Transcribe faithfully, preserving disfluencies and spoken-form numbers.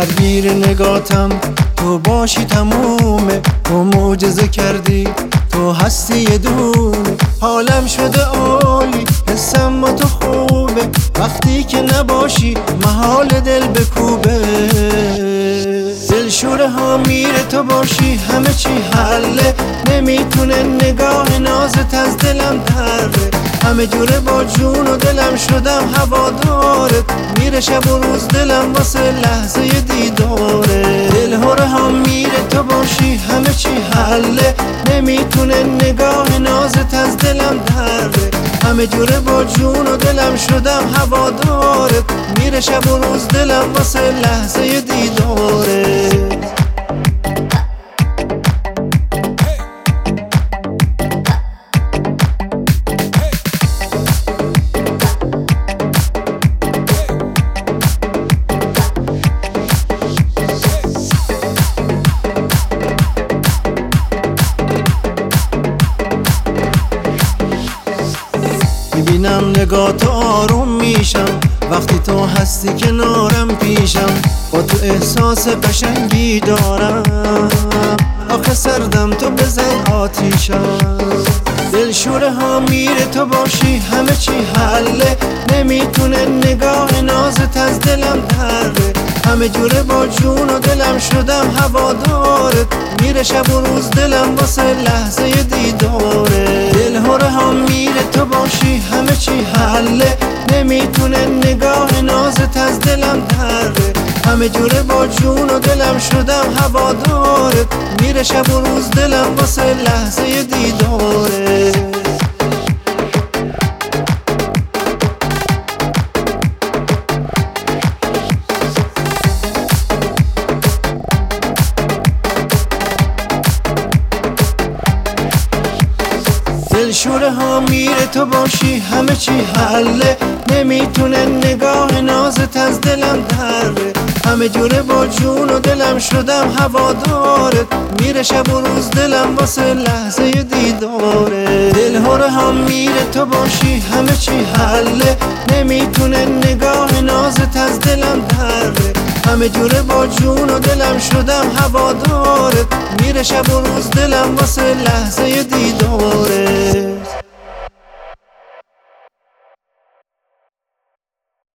درگیر نگاتم تو باشی تمومه، تو معجزه کردی، تو هستی یه دونه. حالم شده عالی، حسم با تو خوبه، وقتی که نباشی محال دل بکوبه. دلشوره ها میره تو باشی همه چی حله، نمیتونه نگاه نازت از دلم دره. همه جوره با جون و دلم شدم هوادارت، میره شب و روز دلم واسه لحظه دیداره. دلهوره ها میره تو باشی همه چی حله، نمیتونه نگاه نازت از دلم دره. همه جوره با جون و دلم شدم هوادارت، میره شب و روز دلم واسه لحظه دیداره. میبینم نگاه تو آروم میشم، وقتی تو هستی کنارم پیشم، با تو احساس قشنگی دارم. آخه سردم تو بزن آتیشم. دلشوره ها میره تو باشی همه چی حله، نمیتونه نگاه نازت از دلم دره. همه جوره با جون و دلم شدم هوادارت، میره شب و روز دلم واسه لحظه دیداره. دلهوره ها میره تو باشی همه چی حله، نمیتونه نگاه نازت از دلم دره. همه جوره با جون و دلم شدم هوادارت، میره شب و روز دلم واسه لحظه دیداره. دلشوره ها میره تو باشی همه چی حله، نمیتونه نگاه نازت از دلم دره. همه جوره با جون و دلم شدم هوادارت، میره شب و روز دلم واسه لحظه دیداره. دلهوره ها میره تو باشی همه چی حله، نمیتونه نگاه نازت از دلم دره. همه جوره با جون و دلم شدم هوادارت، میره شب و روز دلم واسه لحظه دیداره.